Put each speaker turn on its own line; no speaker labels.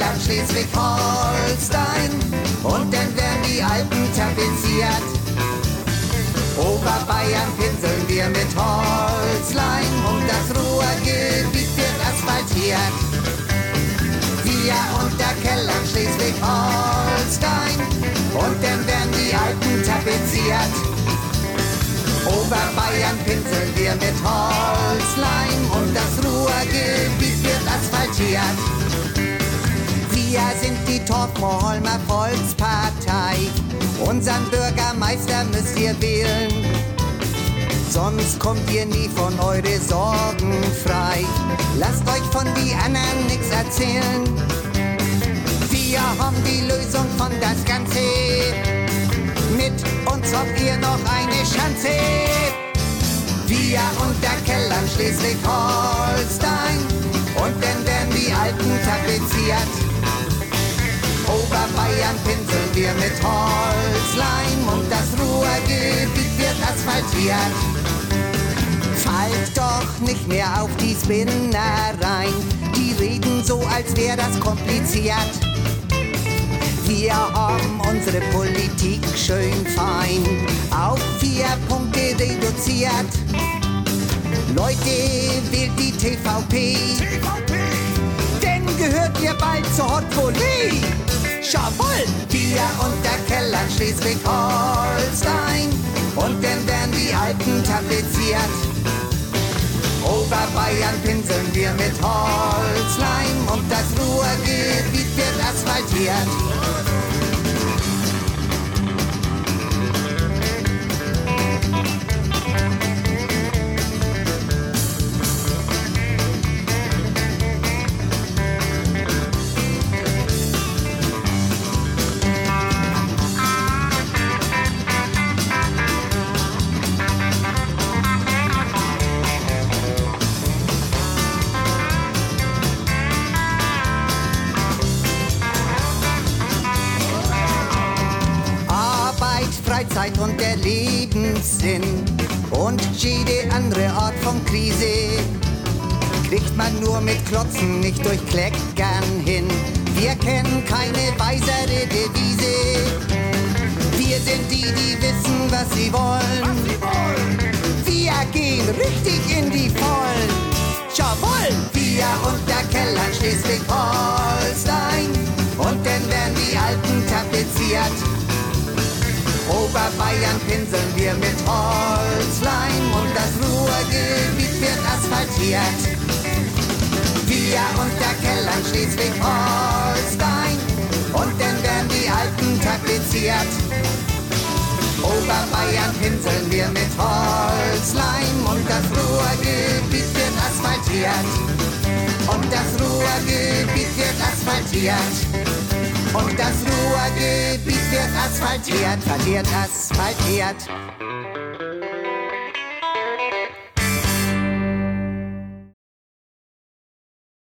Kellerland Schleswig-Holstein und dann werden die Alpen tapeziert. Oberbayern pinseln wir mit Holzleim und das Ruhrgebiet wird asphaltiert. Via Unterkellern Schleswig-Holstein und dann werden die Alpen tapeziert. Oberbayern pinseln wir mit Holzleim und das Ruhrgebiet wird asphaltiert. Wir sind die Torfmoholmer Volkspartei. Unseren Bürgermeister müsst ihr wählen, sonst kommt ihr nie von eure Sorgen frei. Lasst euch von die anderen nix erzählen. Wir haben die Lösung von das Ganze. Mit uns habt ihr noch eine Chance. Wir Unterkellern Schleswig-Holstein und dann werden die Alpen tapeziert. Oberbayern pinseln wir mit Holzleim und das Ruhrgebiet wird asphaltiert. Fallt doch nicht mehr auf die Spinner rein, die reden so, als wäre das kompliziert. Wir haben unsere Politik schön fein auf 4 Punkte reduziert. Leute, wählt die TVP, denn gehört ihr bald zur Hot Volley. Jawohl! Wir Unterkellern Schleswig-Holstein und dann werden die Alpen tapeziert. Oberbayern pinseln wir mit Holzleim und das Ruhrgebiet wird asphaltiert. Freizeit und der Lebenssinn und jede andere Art von Krise kriegt man nur mit Klotzen, nicht durch Kleckern hin. Wir kennen keine weisere Devise. Wir sind die, die wissen, was sie wollen. Wir gehen richtig in die Vollen. Jawohl! Wir Unterkellern Schleswig-Holstein und dann werden die Alpen tapeziert. Oberbayern pinseln wir mit Holzleim und das Ruhrgebiet wird asphaltiert. Wir Unterkellern Schleswig-Holstein und dann werden die Alpen tapeziert. Oberbayern pinseln wir mit Holzleim und das Ruhrgebiet wird asphaltiert. Und das Ruhrgebiet wird asphaltiert. Und das Ruhrgebiet wird asphaltiert, asphaltiert.